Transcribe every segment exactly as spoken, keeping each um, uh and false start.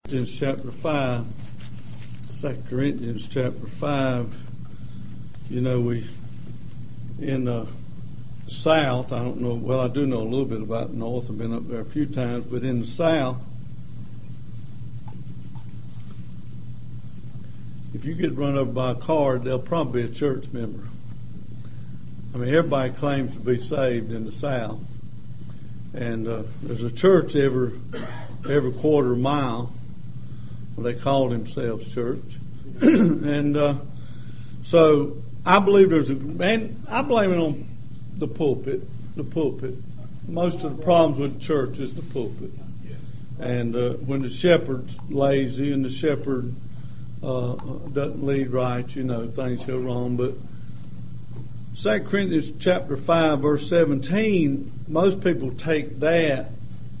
Corinthians chapter five, Second Corinthians chapter five. You know, we in the South, I don't know, well, I do know a little bit about the North. I've been up there a few times, but in the South, if you get run over by a car, they'll probably be a church member. I mean, everybody claims to be saved in the South, and uh, there's a church every every quarter mile. They call themselves church. and uh, so I believe there's a, and I blame it on the pulpit, the pulpit. Most of the problems with the church is the pulpit. And uh, when the shepherd's lazy and the shepherd uh, doesn't lead right, you know, things go wrong. But Second Corinthians chapter five, verse seventeen, most people take that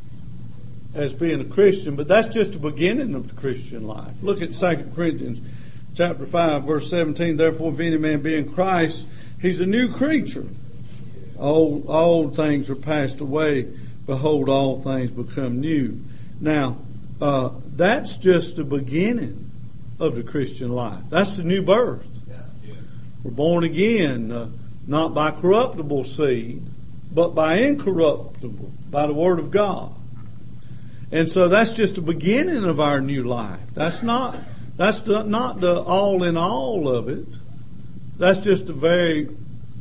as being a Christian, but that's just the beginning of the Christian life. Look at Second Corinthians chapter five, verse seventeen. Therefore, if any man be in Christ, he's a new creature. Old, old things are passed away. Behold, all things become new. Now, uh, that's just the beginning of the Christian life. That's the new birth. Yes. We're born again, uh, not by corruptible seed, but by incorruptible, by the Word of God. And so that's just the beginning of our new life. That's not, that's the, not the all in all of it. That's just the very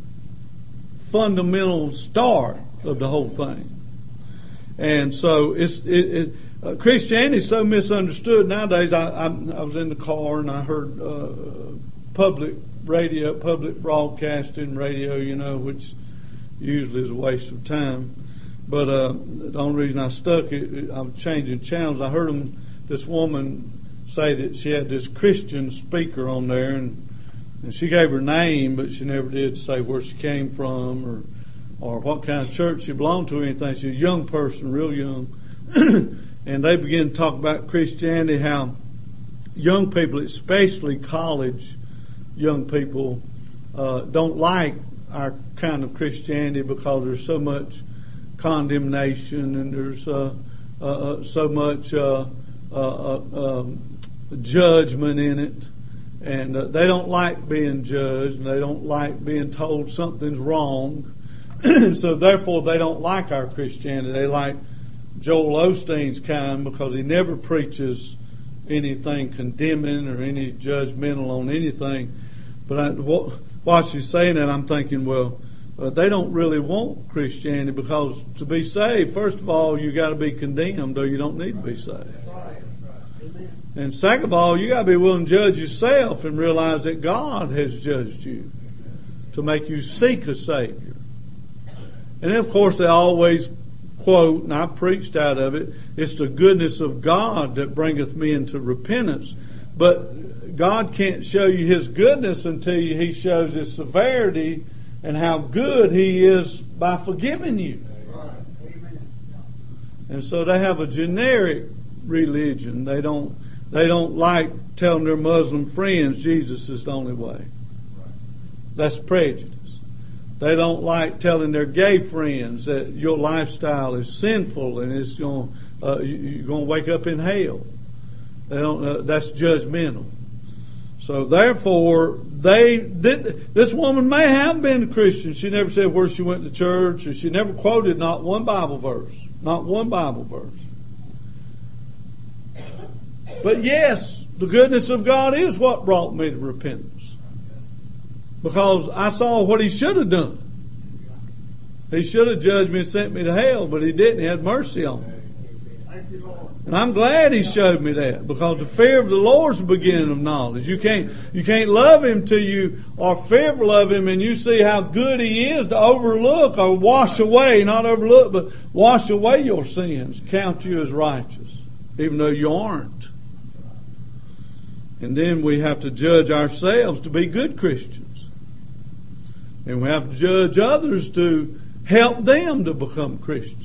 fundamental start of the whole thing. And so it's, it, it uh, Christianity is so misunderstood nowadays. I, I, I was in the car and I heard, uh, public radio, public broadcasting radio, you know, which usually is a waste of time. But uh, the only reason I stuck it, I'm changing channels. I heard them, this woman say that she had this Christian speaker on there, and, and she gave her name, but she never did say where she came from or or what kind of church she belonged to or anything. She's a young person, real young. And they began to talk about Christianity, how young people, especially college young people, uh, don't like our kind of Christianity because there's so much condemnation and there's uh, uh, so much uh, uh, um, judgment in it, and uh, they don't like being judged and they don't like being told something's wrong. So therefore they don't like our Christianity. They like Joel Osteen's kind because he never preaches anything condemning or any judgmental on anything. But I, while she's saying that, I'm thinking, well, Uh, they don't really want Christianity because to be saved, first of all, you got to be condemned or you don't need to be saved. And second of all, you got to be willing to judge yourself and realize that God has judged you to make you seek a Savior. And then, of course, they always quote, and I preached out of it, it's the goodness of God that bringeth me into repentance. But God can't show you His goodness until He shows His severity and how good He is by forgiving you. And so they have a generic religion. They don't, they don't like telling their Muslim friends Jesus is the only way. That's prejudice. They don't like telling their gay friends that your lifestyle is sinful and it's going, uh, you're going to wake up in hell. They don't, uh, that's judgmental. So therefore, they did, this woman may have been a Christian. She never said where she went to church, or she never quoted not one Bible verse. Not one Bible verse. But yes, the goodness of God is what brought me to repentance. Because I saw what He should have done. He should have judged me and sent me to hell, but He didn't. He had mercy on me. And I'm glad He showed me that, because the fear of the Lord is the beginning of knowledge. You can't, you can't love Him till you are fearful of Him and you see how good He is to overlook or wash away, not overlook, but wash away your sins, count you as righteous, even though you aren't. And then we have to judge ourselves to be good Christians. And we have to judge others to help them to become Christians.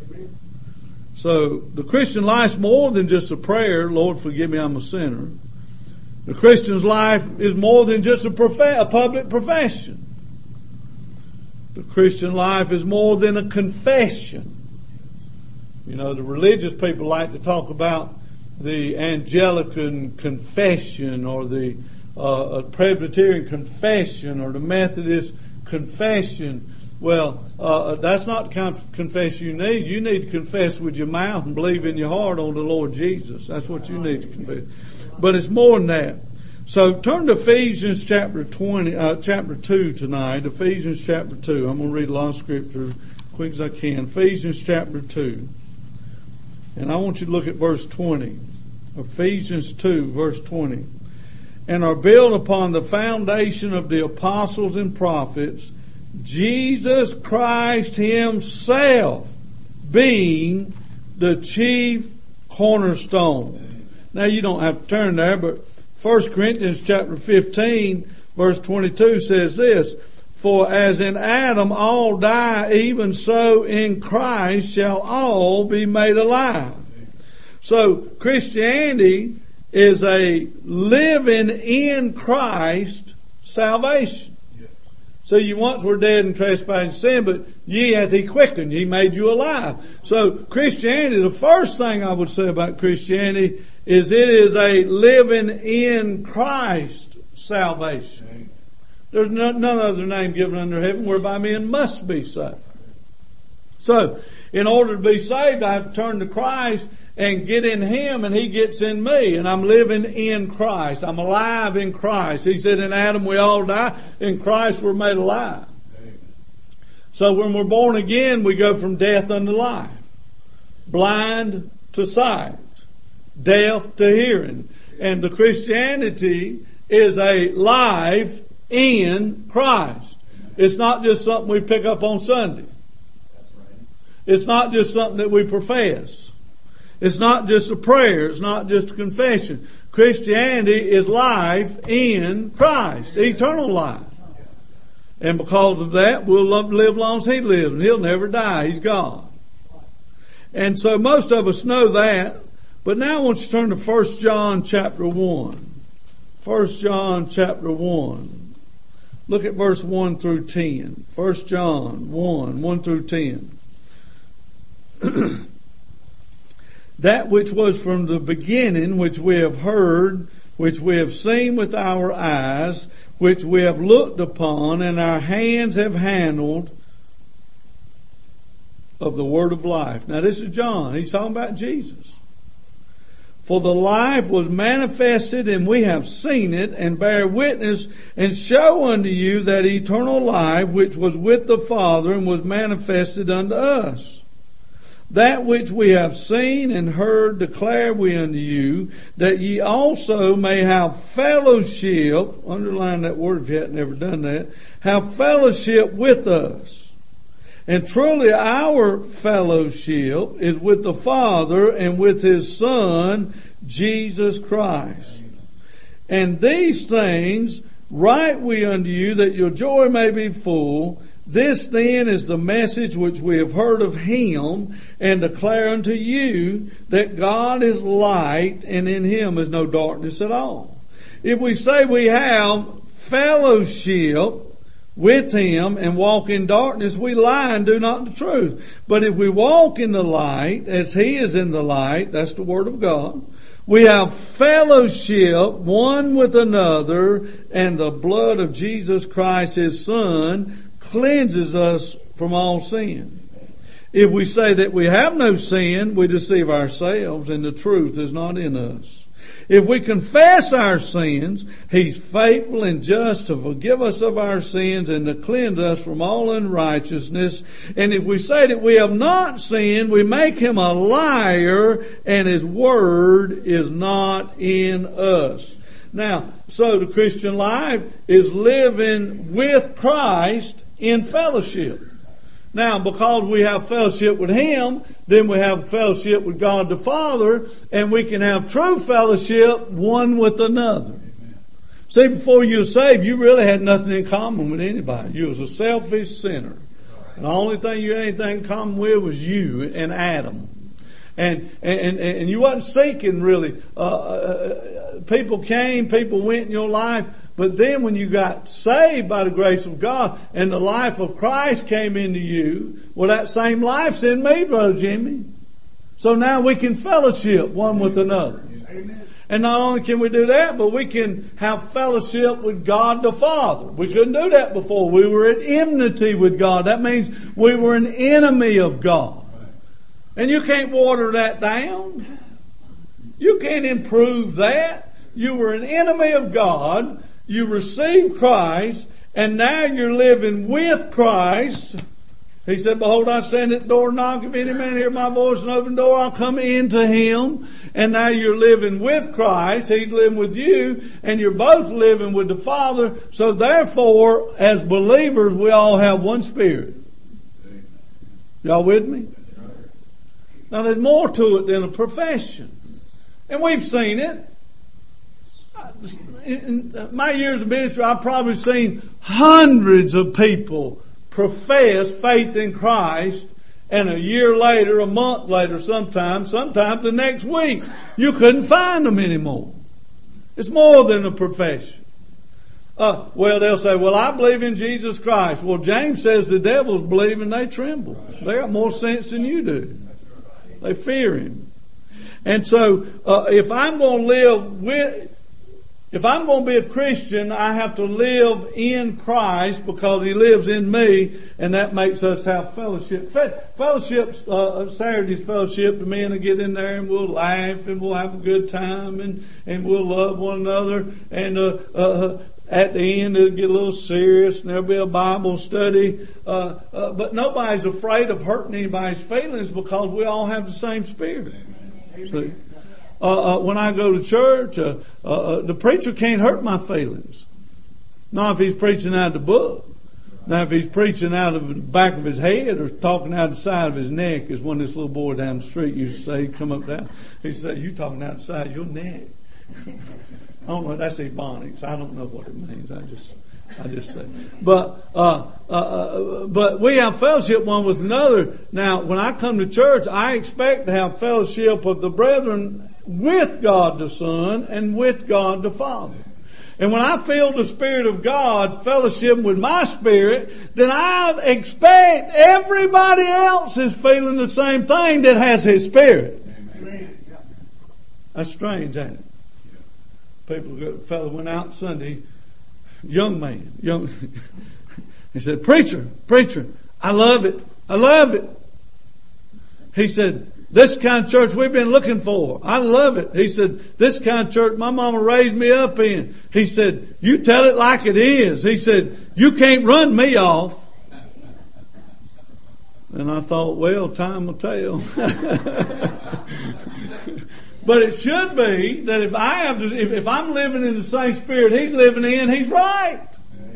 So the Christian life's more than just a prayer, Lord, forgive me, I'm a sinner. The Christian's life is more than just a, prof- a public profession. The Christian life is more than a confession. You know, the religious people like to talk about the Anglican confession or the uh, Presbyterian confession or the Methodist confession. Well, uh, that's not the kind of confession you need. You need to confess with your mouth and believe in your heart on the Lord Jesus. That's what you need to confess. But it's more than that. So turn to Ephesians chapter twenty, uh, chapter two tonight. Ephesians chapter two. I'm going to read a lot of scripture as quick as I can. Ephesians chapter two. And I want you to look at verse twenty. Ephesians two, verse twenty. And are built upon the foundation of the apostles and prophets, Jesus Christ Himself being the chief cornerstone. Now you don't have to turn there, but First Corinthians chapter fifteen, verse twenty-two says this, For as in Adam all die, even so in Christ shall all be made alive. So Christianity is a living in Christ salvation. So you once were dead in trespass and sin, but ye hath He quickened, He made you alive. So Christianity, the first thing I would say about Christianity is it is a living in Christ salvation. There's no, none other name given under heaven whereby men must be saved. So, in order to be saved, I have to turn to Christ and get in Him, and He gets in me, and I'm living in Christ. I'm alive in Christ. He said in Adam we all die, in Christ we're made alive. So when we're born again, we go from death unto life, blind to sight, deaf to hearing. And the Christianity is a life in Christ. It's not just something we pick up on Sunday. It's not just something that we profess. It's not just a prayer. It's not just a confession. Christianity is life in Christ, eternal life. And because of that, we'll live long as He lives, and He'll never die. He's God. And so most of us know that. But now I want you to turn to First John chapter one. First John chapter one. Look at verse one through ten. First John one, one through ten. That which was from the beginning, which we have heard, which we have seen with our eyes, which we have looked upon, and our hands have handled of the word of life. Now this is John. He's talking about Jesus. For the life was manifested, and we have seen it, and bear witness, and show unto you that eternal life which was with the Father, and was manifested unto us. That which we have seen and heard declare we unto you, that ye also may have fellowship, underline that word if you hadn't ever done that, have fellowship with us. And truly our fellowship is with the Father and with His Son, Jesus Christ. And these things write we unto you, that your joy may be full. This then is the message which we have heard of Him, and declare unto you, that God is light, and in Him is no darkness at all. If we say we have fellowship with Him and walk in darkness, we lie and do not the truth. But if we walk in the light, as He is in the light, that's the Word of God, we have fellowship one with another, and the blood of Jesus Christ, His Son, cleanses us from all sin. If we say that we have no sin, we deceive ourselves, and the truth is not in us. If we confess our sins, He's faithful and just to forgive us of our sins and to cleanse us from all unrighteousness. And if we say that we have not sinned, we make Him a liar, and His word is not in us. Now, so the Christian life is living with Christ in fellowship. Now, because we have fellowship with Him, then we have fellowship with God the Father, and we can have true fellowship one with another. Amen. See, before you were saved, you really had nothing in common with anybody. You was a selfish sinner. And the only thing you had anything in common with was you and Adam. And, and, and you wasn't seeking really. Uh, uh, people came, people went in your life. But then when you got saved by the grace of God and the life of Christ came into you, well, that same life's in me, Brother Jimmy. So now we can fellowship one with another. Amen. And not only can we do that, but we can have fellowship with God the Father. We couldn't do that before. We were at enmity with God. That means we were an enemy of God. And you can't water that down. You can't improve that. You were an enemy of God. You received Christ. And now you're living with Christ. He said, behold, I stand at the door and knock. If any man hear my voice and open the door, I'll come into him. And now you're living with Christ. He's living with you. And you're both living with the Father. So therefore, as believers, we all have one Spirit. Y'all with me? Now there's more to it than a profession. And we've seen it. In my years of ministry, I've probably seen hundreds of people profess faith in Christ, and a year later, a month later, sometimes, sometimes the next week, you couldn't find them anymore. It's more than a profession. Uh, well, they'll say, well, I believe in Jesus Christ. Well, James says the devils believe and they tremble. They got more sense than you do. They fear him. And so, uh, if I'm going to live with, If I'm going to be a Christian, I have to live in Christ because He lives in me, and that makes us have fellowship. Fellowship, uh, Saturday's fellowship, the men will get in there and we'll laugh and we'll have a good time and, and we'll love one another. And uh, uh, at the end it'll get a little serious and there'll be a Bible study. Uh, uh, but nobody's afraid of hurting anybody's feelings because we all have the same Spirit. See? Uh, uh, when I go to church, uh, uh, the preacher can't hurt my feelings. Not if he's preaching out of the book. Now, if he's preaching out of the back of his head or talking out the side of his neck, is when this little boy down the street used to say, he'd come up down, he'd say, you talking out the side of your neck. I don't know, that's Ebonics. I don't know what it means. I just, I just say. But, uh, uh, uh, but we have fellowship one with another. Now, when I come to church, I expect to have fellowship of the brethren with God the Son and with God the Father. And when I feel the Spirit of God fellowship with my spirit, then I expect everybody else is feeling the same thing that has His Spirit. Amen. That's strange, ain't it? People, a fellow went out Sunday, young man, young, he said, preacher, preacher, I love it. I love it. He said, this kind of church we've been looking for. I love it. He said, this kind of church my mama raised me up in. He said, you tell it like it is. He said, you can't run me off. And I thought, well, time will tell. But it should be that if I have to, if, if I'm living in the same spirit He's living in, He's right.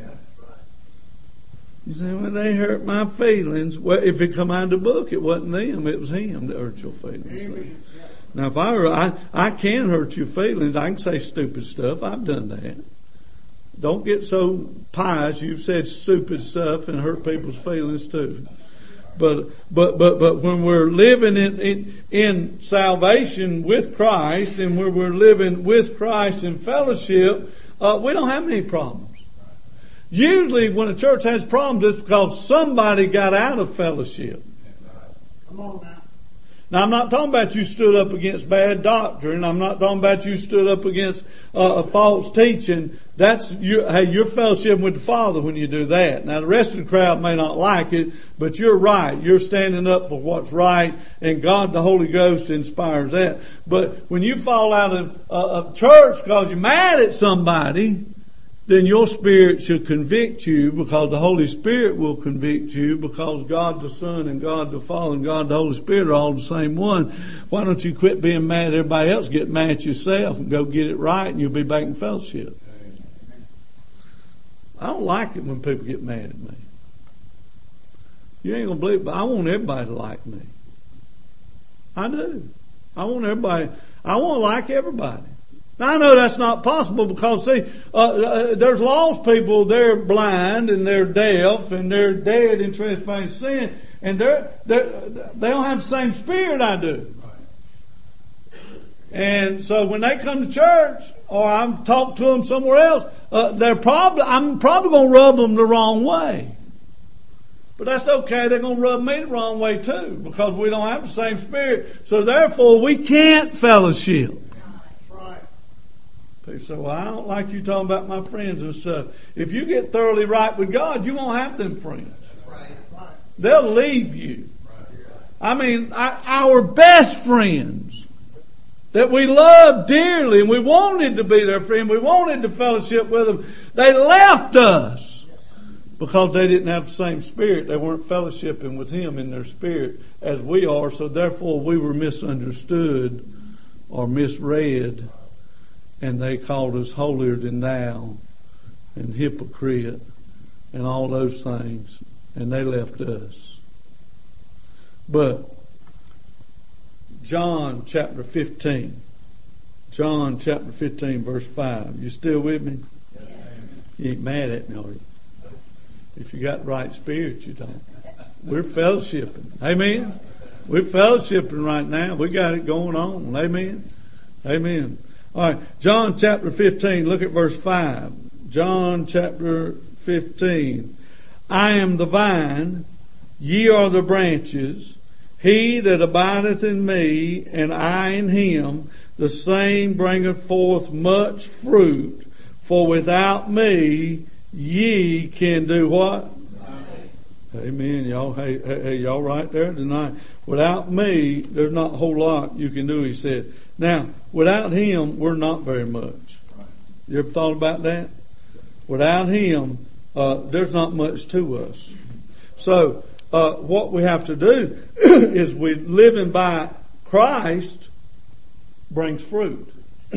You say, well, they hurt my feelings. Well, if it come out of the book, it wasn't them. It was Him that hurt your feelings. Amen. Now, if I, were, I, I can hurt your feelings. I can say stupid stuff. I've done that. Don't get so pious. You've said stupid stuff and hurt people's feelings too. But, but, but, but when we're living in, in, in salvation with Christ and when we're living with Christ in fellowship, uh, we don't have any problems. Usually when a church has problems, it's because somebody got out of fellowship. Come on now. Now, I'm not talking about you stood up against bad doctrine. I'm not talking about you stood up against uh, a false teaching. That's your, hey, you're fellowshipping with the Father when you do that. Now, the rest of the crowd may not like it, but you're right. You're standing up for what's right, and God, the Holy Ghost, inspires that. But when you fall out of, uh, of church because you're mad at somebody, then your spirit should convict you because the Holy Spirit will convict you because God the Son and God the Father and God the Holy Spirit are all the same one. Why don't you quit being mad at everybody else, get mad at yourself and go get it right and you'll be back in fellowship. I don't like it when people get mad at me. You ain't gonna believe it, but I want everybody to like me. I do. I want everybody, I want to like everybody. Now, I know that's not possible because, see, uh, uh, there's lost people, they're blind and they're deaf and they're dead in trespass sin, and they're, they're, they don't have the same spirit I do. And so when they come to church or I'm talking to them somewhere else, uh, they're probably, I'm probably going to rub them the wrong way. But that's okay. They're going to rub me the wrong way too, because we don't have the same spirit. So therefore, we can't fellowship. Right. People say, well, I don't like you talking about my friends and stuff. If you get thoroughly right with God, you won't have them friends. Right. They'll leave you. I mean, our best friends that we love dearly and we wanted to be their friend, we wanted to fellowship with them, they left us because they didn't have the same spirit. They weren't fellowshipping with Him in their spirit as we are, so therefore we were misunderstood or misread, and they called us holier than thou and hypocrite and all those things, and they left us. But John chapter fifteen, John chapter fifteen verse five. You still with me? Yes. You ain't mad at me, are you? If you got the right spirit, you don't. We're fellowshipping. Amen? We're fellowshipping right now. We got it going on. Amen? Amen. All right. John chapter fifteen, look at verse five. John chapter fifteen. I am the vine, ye are the branches. He that abideth in me, and I in him, the same bringeth forth much fruit. For without me, ye can do what? Amen. Y'all, hey, hey, hey, y'all right there tonight. Without me, there's not a whole lot you can do, he said. Now, without Him, we're not very much. You ever thought about that? Without Him, uh, there's not much to us. So, uh, what we have to do is we living by Christ brings fruit.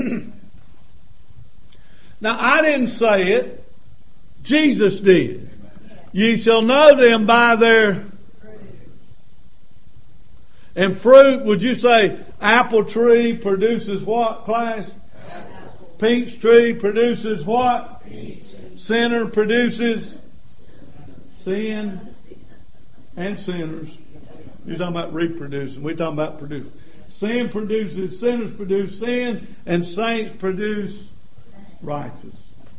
Now, I didn't say it. Jesus did. Ye shall know them by their and fruit. Would you say apple tree produces what, class? Apples. Peach tree produces what? Peaches. Sinner produces sin and sinners. You're talking about reproducing. We're talking about producing. Sin produces, sinners produce sin, and saints produce righteous.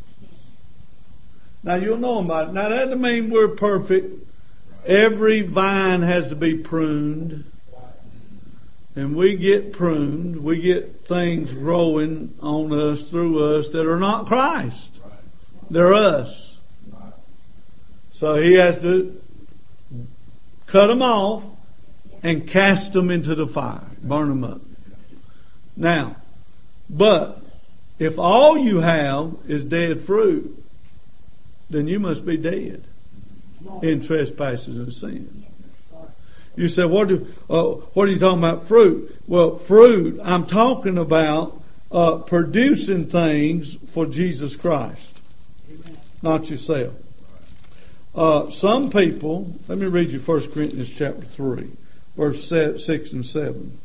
Now you'll know about it. Now that doesn't mean we're perfect. Every vine has to be pruned. And we get pruned. We get things growing on us, through us, that are not Christ. They're us. So He has to cut them off and cast them into the fire. Burn them up. Now, but if all you have is dead fruit, then you must be dead in trespasses and sin. You say, what do, uh, what are you talking about fruit? Well, fruit, I'm talking about uh, producing things for Jesus Christ, not yourself. Uh, some people, let me read you First Corinthians chapter three, verse six and seven.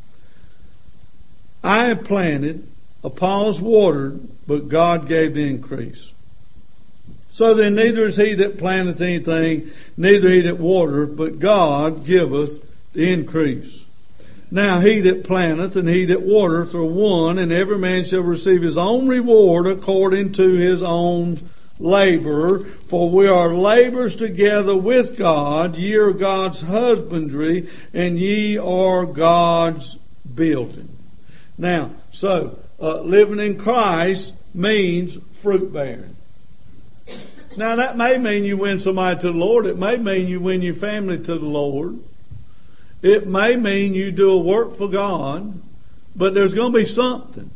I have planted, Apollos watered, but God gave the increase. So then neither is he that planteth anything, neither he that watereth, but God giveth the increase. Now he that planteth and he that watereth are one, and every man shall receive his own reward according to his own labor. For we are laborers together with God. Ye are God's husbandry, and ye are God's building. Now, so, uh, living in Christ means fruit bearing. Now that may mean you win somebody to the Lord. It may mean you win your family to the Lord. It may mean you do a work for God. But there's going to be something.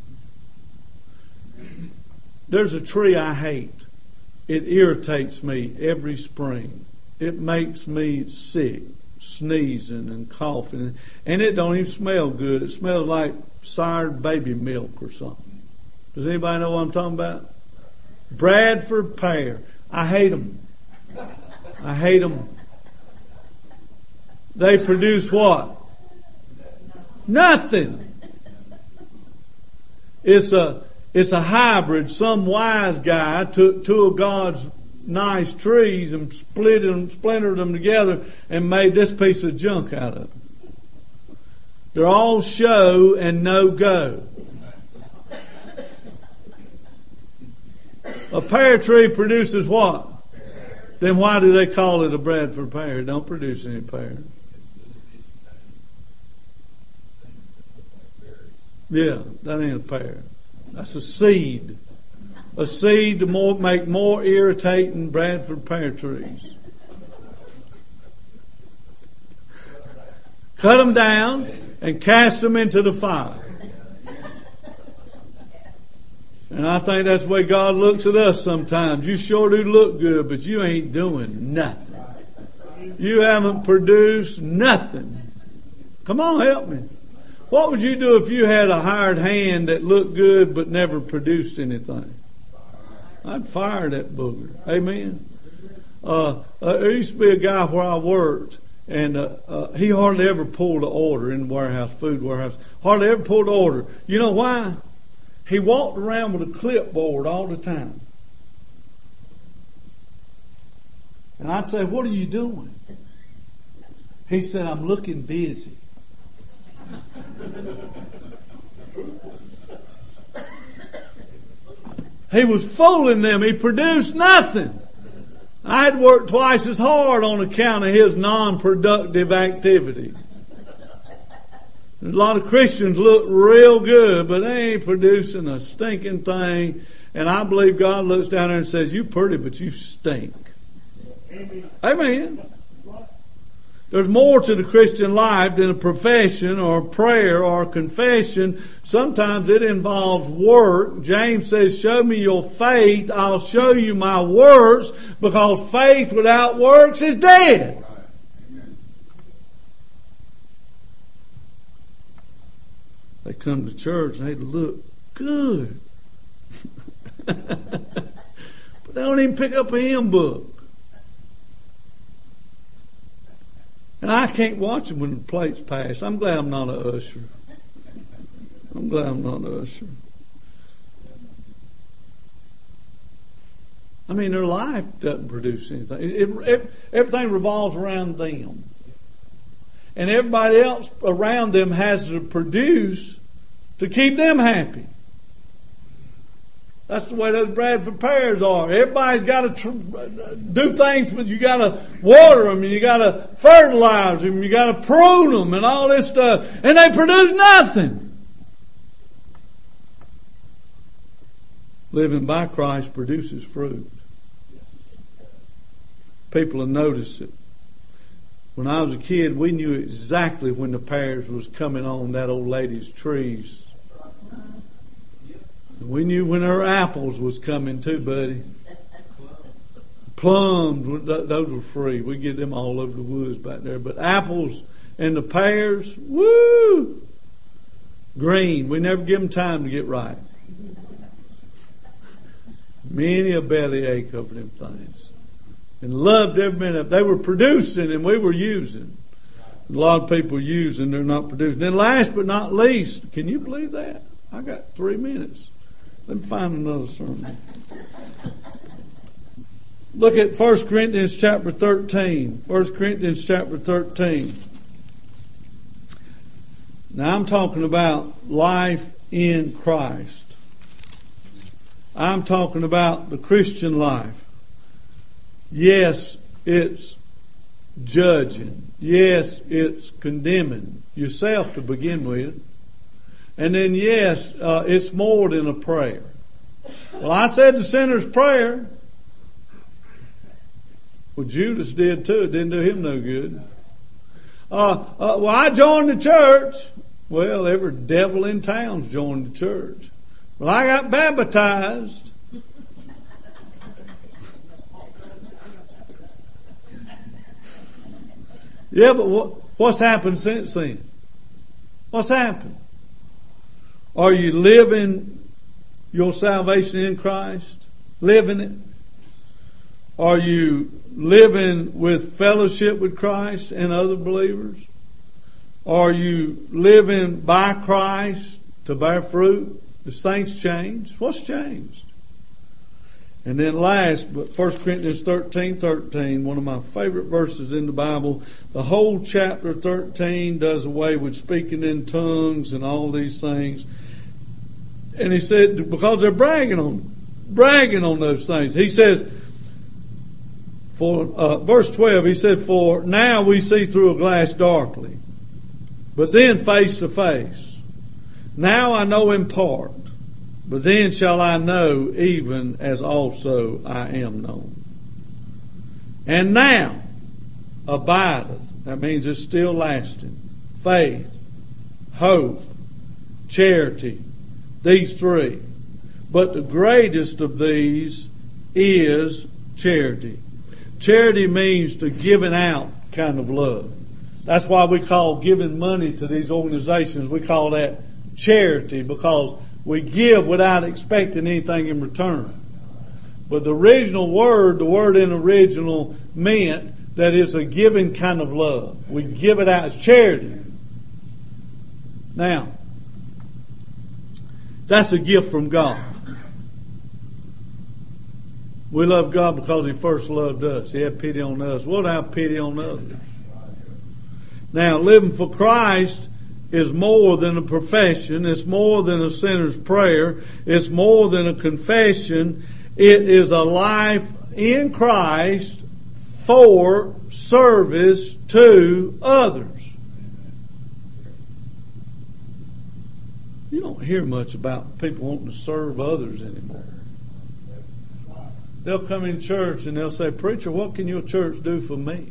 There's a tree I hate. It irritates me every spring. It makes me sick, sneezing and coughing. And it don't even smell good. It smells like soured baby milk or something. Does anybody know what I'm talking about? Bradford pear. I hate them. I hate them. They produce what? Nothing. It's a, it's a hybrid. Some wise guy took two of God's nice trees and split them, splintered them together and made this piece of junk out of them. They're all show and no go. A pear tree produces what? then why do they call it a Bradford pear? It don't produce any pears. Yeah, that ain't a pear. That's a seed. A seed to more, make more irritating Bradford pear trees. Cut them down and cast them into the fire. And I think that's the way God looks at us sometimes. You sure do look good, but you ain't doing nothing. You haven't produced nothing. Come on, help me. What would you do if you had a hired hand that looked good but never produced anything? I'd fire that booger. Amen. Uh, uh, there used to be a guy where I worked, and uh, uh, he hardly ever pulled an order in the warehouse, food warehouse. Hardly ever pulled an order. You know why? He walked around with a clipboard all the time. And I'd say, "What are you doing?" He said, "I'm looking busy." He was fooling them. He produced nothing. I'd worked twice as hard on account of his non-productive activity. A lot of Christians look real good, but they ain't producing a stinking thing. And I believe God looks down there and says, "You pretty, but you stink." Amen. Amen. There's more to the Christian life than a profession or a prayer or a confession. Sometimes it involves work. James says, "Show me your faith, I'll show you my works," because faith without works is dead. They come to church and they look good. But they don't even pick up a hymn book. And I can't watch them when the plates pass. I'm glad I'm not an usher. I'm glad I'm not an usher. I mean, their life doesn't produce anything. It, it, everything revolves around them. And everybody else around them has to produce to keep them happy. That's the way those Bradford pears are. Everybody's got to tr- do things. You got to water them, and you got to fertilize them, you got to prune them, and all this stuff, and they produce nothing. Living by Christ produces fruit. People will notice it. When I was a kid, we knew exactly when the pears was coming on that old lady's trees. We knew when her apples was coming too, buddy. Plums, those were free. We get them all over the woods back there. But apples and the pears, woo! Green. We never give them time to get ripe. Many a bellyache over them things. And loved every minute of it. They were producing and we were using. A lot of people using, they're not producing. And last but not least, can you believe that? I got three minutes. Let me find another sermon. Look at First Corinthians chapter thirteen. First Corinthians chapter thirteen. Now I'm talking about life in Christ. I'm talking about the Christian life. Yes, it's judging. Yes, it's condemning yourself to begin with. And then, yes, uh, it's more than a prayer. Well, I said the sinner's prayer. Well, Judas did too. It didn't do him no good. Uh, uh, well, I joined the church. Well, every devil in town's joined the church. Well, I got baptized. Yeah, but what, what's happened since then? What's happened? Are you living your salvation in Christ? Living it? Are you living with fellowship with Christ and other believers? Are you living by Christ to bear fruit? The saints changed. What's changed? And then last, but First Corinthians thirteen thirteen, one of my favorite verses in the Bible. The whole chapter thirteen does away with speaking in tongues and all these things. And he said, because they're bragging on, bragging on those things. He says, For uh, verse twelve, he said, "For now we see through a glass darkly, but then face to face. Now I know in part, but then shall I know even as also I am known. And now abideth," that means it's still lasting, "faith, hope, charity," these three. "But the greatest of these is charity." Charity means the giving out kind of love. That's why we call giving money to these organizations, we call that charity, because we give without expecting anything in return. But the original word, the word in original meant that it's a giving kind of love. We give it out as charity. Now, that's a gift from God. We love God because He first loved us. He had pity on us. We'll have pity on others. Now, living for Christ is more than a profession. It's more than a sinner's prayer. It's more than a confession. It is a life in Christ for service to others. You don't hear much about people wanting to serve others anymore. They'll come in church and they'll say, "Preacher, what can your church do for me?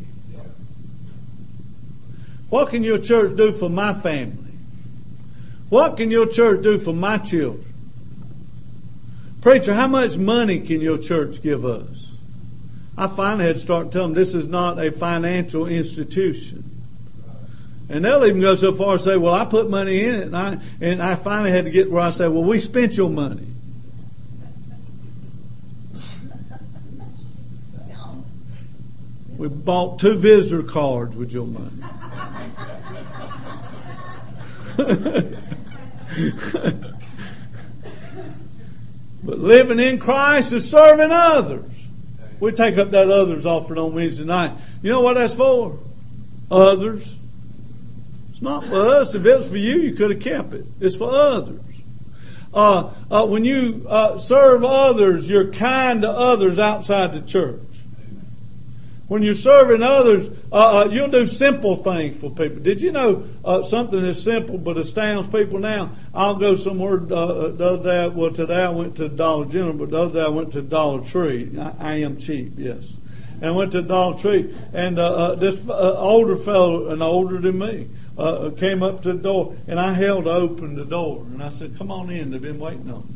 What can your church do for my family? What can your church do for my children? Preacher, how much money can your church give us?" I finally had to start telling them this is not a financial institution. And they'll even go so far as say, "Well, I put money in it." And I, and I finally had to get where I say, "Well, we spent your money. We bought two visitor cards with your money." But living in Christ is serving others. We take up that others offering on Wednesday night. You know what that's for? Others. It's not for us. If it was for you, you could have kept it. It's for others. Uh, uh, when you uh, serve others, you're kind to others outside the church. When you're serving others, uh, uh, you'll do simple things for people. Did you know uh, something that's simple but astounds people now? I'll go somewhere, uh, the other day, well today I went to Dollar General, but the other day I went to Dollar Tree. I, I am cheap, yes. And I went to Dollar Tree, and uh, uh, this uh, older fellow, and older than me, uh, came up to the door, and I held open the door, and I said, "Come on in, they've been waiting on me."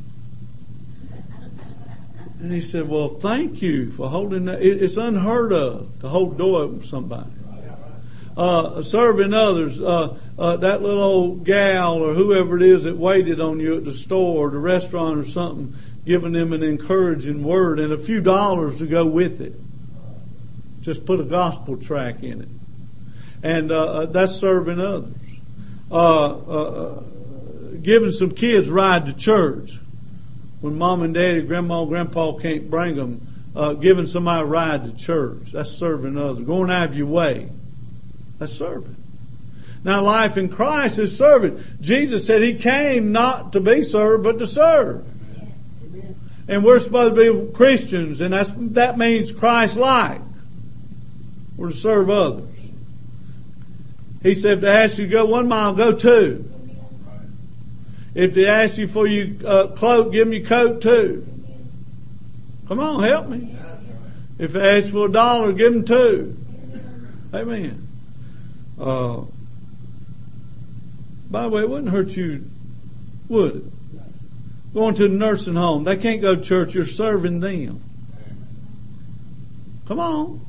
And he said, "Well, thank you for holding that." It's unheard of to hold the door open for somebody. Uh, serving others, uh, uh, that little old gal or whoever it is that waited on you at the store or the restaurant or something, giving them an encouraging word and a few dollars to go with it. Just put a gospel track in it. And uh, that's serving others. Uh, uh, giving some kids a ride to church. When mom and daddy, grandma and grandpa can't bring them, uh, giving somebody a ride to church. That's serving others. Going out of your way. That's serving. Now, life in Christ is serving. Jesus said He came not to be served, but to serve. And we're supposed to be Christians, and that's, that means Christ-like. We're to serve others. He said, if they ask you to go one mile, go two. If they ask you for your uh, cloak, give them your coat too. Come on, help me. If they ask for a dollar, give them two. Amen. Uh, by the way, it wouldn't hurt you, would it? Going to the nursing home. They can't go to church. You're serving them. Come on.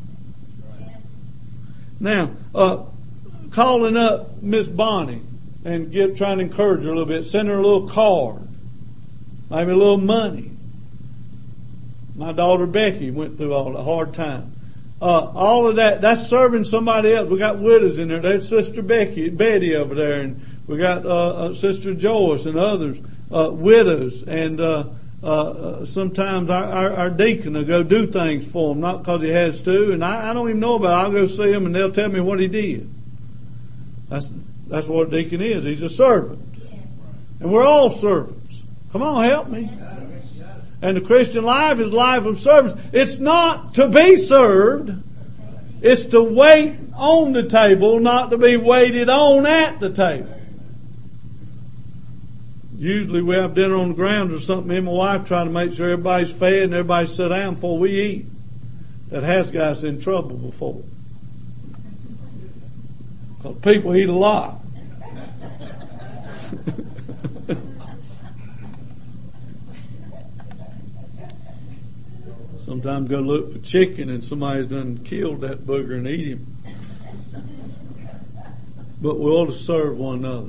Now, uh, calling up Miss Bonnie and get, trying to encourage her a little bit. Send her a little card. Maybe a little money. My daughter Becky went through all the hard time. Uh, all of that, that's serving somebody else. We got widows in there. There's Sister Becky, Betty over there, and we got uh, uh, Sister Joyce and others, uh, widows. And uh, uh, sometimes our, our, our deacon will go do things for them, not because he has to. And I, I don't even know about it. I'll go see him, and they'll tell me what he did. That's that's what a deacon is. He's a servant, and we're all servants. Come on, help me. And the Christian life is a life of service. It's not to be served. It's to wait on the table, not to be waited on at the table. Usually we have dinner on the ground or something. Me and my wife try to make sure everybody's fed and everybody sit down before we eat. That has got us in trouble before. Because people eat a lot. Sometimes go look for chicken and somebody's done killed that booger and eat him. But we ought to serve one another.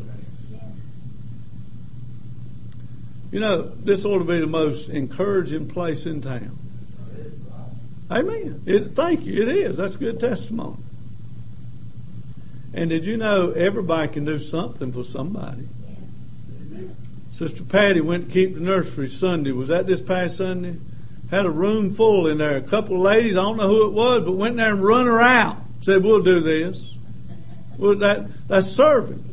You know, this ought to be the most encouraging place in town. Amen. It, thank you. It is. That's good testimony. And did you know everybody can do something for somebody? Sister Patty went to keep the nursery Sunday. Was that this past Sunday? Had a room full in there. A couple of ladies, I don't know who it was, but went there and run her out. Said, we'll do this. Well, that, that's serving.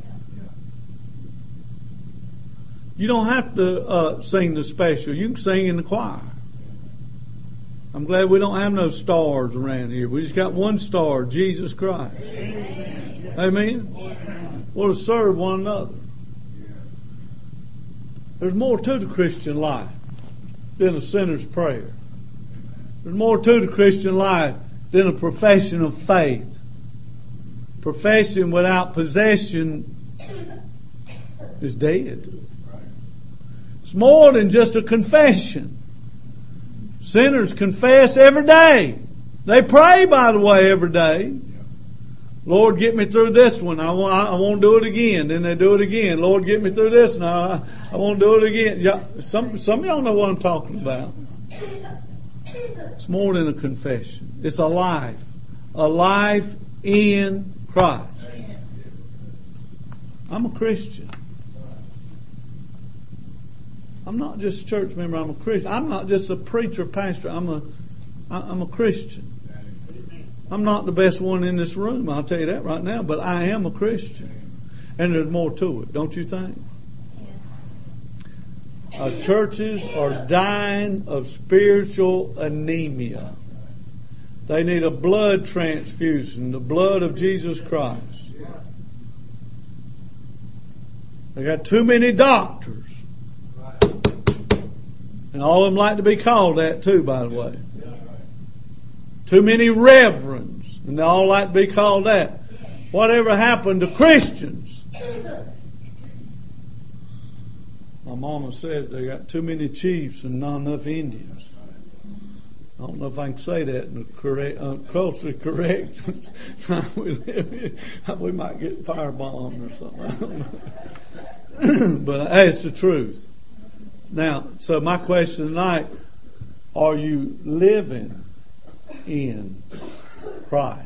You don't have to uh, sing the special. You can sing in the choir. I'm glad we don't have no stars around here. We just got one star, Jesus Christ. Amen. Amen. We'll serve one another. There's more to the Christian life than a sinner's prayer. There's more to the Christian life than a profession of faith. Profession without possession is dead. It's more than just a confession. Sinners confess every day. They pray, by the way, every day. Lord, get me through this one. I won't, I won't do it again. Then they do it again. Lord, get me through this. No, I, I won't do it again. Yeah, some, some of y'all know what I'm talking about. It's more than a confession. It's a life. A life in Christ. I'm a Christian. I'm not just a church member. I'm a Christian. I'm not just a preacher, pastor. I'm a, I'm a Christian. I'm not the best one in this room, I'll tell you that right now, but I am a Christian. And there's more to it, don't you think? Our churches are dying of spiritual anemia. They need a blood transfusion, the blood of Jesus Christ. They got too many doctors. And all of them like to be called that too, by the way. Too many reverends, and they all like to be called that. Whatever happened to Christians? My mama said they got too many chiefs and not enough Indians. I don't know if I can say that in the correct, uh, culturally correct. We might get firebombed or something. I don't know. But hey, it's the truth. Now, so my question tonight, are you living in Christ?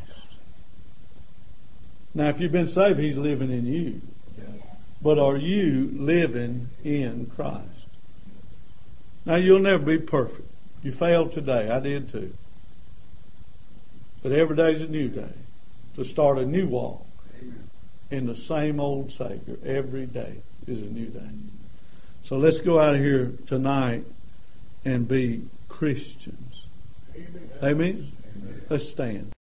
Now, if you've been saved, He's living in you. But are you living in Christ? Now, you'll never be perfect. You failed today. I did too. But every day's a new day to start a new walk in the same old Savior. Every day is a new day. So let's go out of here tonight and be Christians. Amen? Amen? Let's stand.